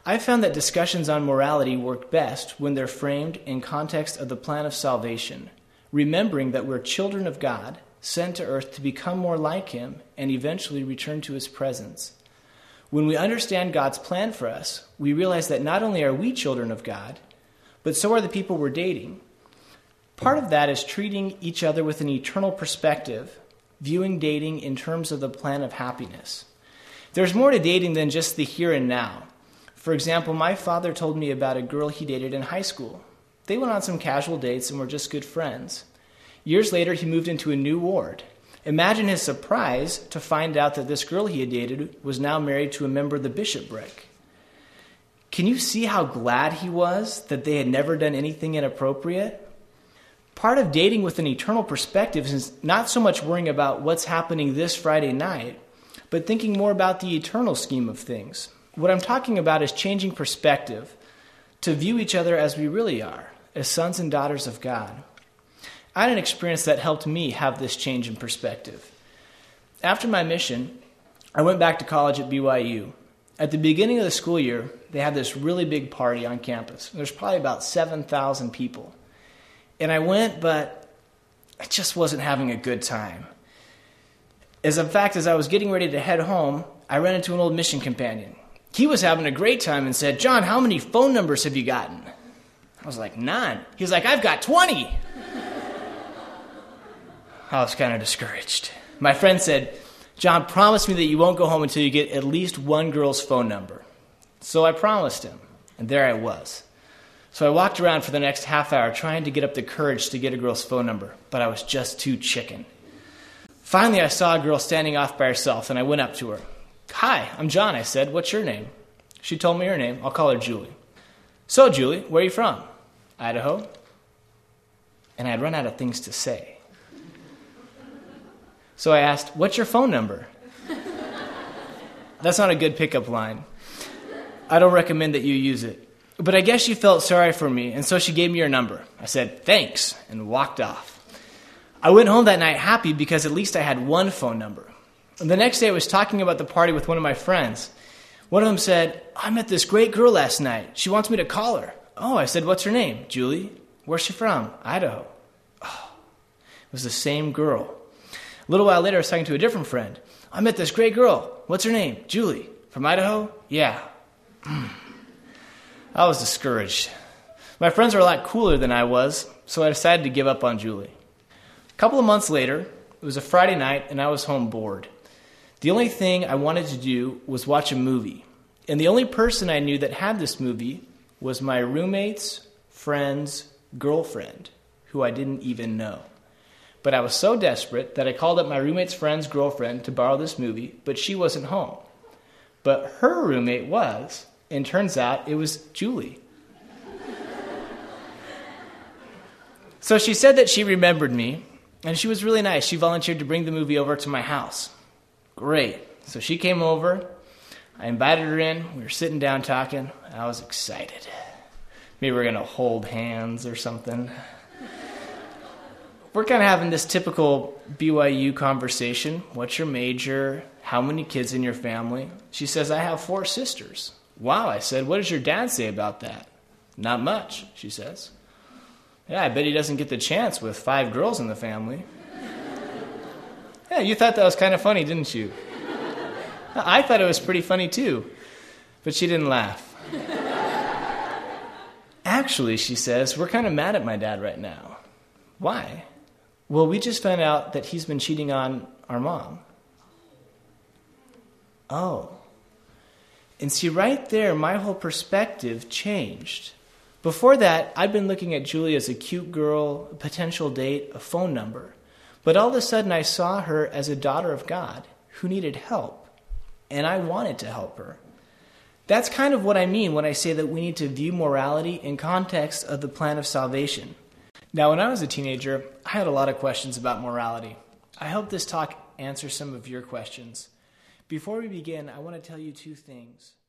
I found that discussions on morality work best when they're framed in context of the plan of salvation, remembering that we're children of God, sent to earth to become more like Him and eventually return to His presence. When we understand God's plan for us, we realize that not only are we children of God, but so are the people we're dating. Part of that is treating each other with an eternal perspective, viewing dating in terms of the plan of happiness. There's more to dating than just the here and now. For example, my father told me about a girl he dated in high school. They went on some casual dates and were just good friends. Years later, he moved into a new ward. Imagine his surprise to find out that this girl he had dated was now married to a member of the bishopric. Can you see how glad he was that they had never done anything inappropriate? Part of dating with an eternal perspective is not so much worrying about what's happening this Friday night, but thinking more about the eternal scheme of things. What I'm talking about is changing perspective to view each other as we really are, as sons and daughters of God. I had an experience that helped me have this change in perspective. After my mission, I went back to college at BYU. At the beginning of the school year, they had this really big party on campus. There's probably about 7,000 people. And I went, but I just wasn't having a good time. As I was getting ready to head home, I ran into an old mission companion. He was having a great time and said, "John, how many phone numbers have you gotten?" I was like, "None." He was like, "I've got 20. I was kind of discouraged. My friend said, "John, promise me that you won't go home until you get at least one girl's phone number." So I promised him, and there I was. So I walked around for the next half hour trying to get up the courage to get a girl's phone number, but I was just too chicken. Finally, I saw a girl standing off by herself, and I went up to her. "Hi, I'm John," I said. "What's your name?" She told me her name. I'll call her Julie. "So, Julie, where are you from?" "Idaho." And I had run out of things to say. So I asked, "What's your phone number?" That's not a good pickup line. I don't recommend that you use it. But I guess she felt sorry for me, and so she gave me her number. I said, "Thanks," and walked off. I went home that night happy because at least I had one phone number. And the next day I was talking about the party with one of my friends. One of them said, "I met this great girl last night. She wants me to call her." "Oh," I said, "What's her name?" "Julie." "Where's she from?" "Idaho." Oh, it was the same girl. A little while later I was talking to a different friend. "I met this great girl. What's her name?" "Julie." "From Idaho?" "Yeah." I was discouraged. My friends were a lot cooler than I was, so I decided to give up on Julie. A couple of months later, it was a Friday night, and I was home bored. The only thing I wanted to do was watch a movie. And the only person I knew that had this movie was my roommate's friend's girlfriend, who I didn't even know. But I was so desperate that I called up my roommate's friend's girlfriend to borrow this movie, but she wasn't home. But her roommate was, and turns out it was Julie. So she said that she remembered me, and she was really nice. She volunteered to bring the movie over to my house. Great. So she came over. I invited her in. We were sitting down talking. I was excited. Maybe we're going to hold hands or something. We're kind of having this typical BYU conversation. What's your major? How many kids in your family? She says, "I have 4 sisters." "Wow," I said. "What does your dad say about that?" "Not much," she says. "Yeah, I bet he doesn't get the chance with 5 girls in the family." Yeah, you thought that was kind of funny, didn't you? I thought it was pretty funny too, but she didn't laugh. "Actually," she says, "we're kind of mad at my dad right now." "Why?" "Well, we just found out that he's been cheating on our mom." Oh. And see, right there, my whole perspective changed. Before that, I'd been looking at Julie as a cute girl, a potential date, a phone number. But all of a sudden, I saw her as a daughter of God who needed help. And I wanted to help her. That's kind of what I mean when I say that we need to view morality in context of the plan of salvation. Now, when I was a teenager, I had a lot of questions about morality. I hope this talk answers some of your questions. Before we begin, I want to tell you 2 things.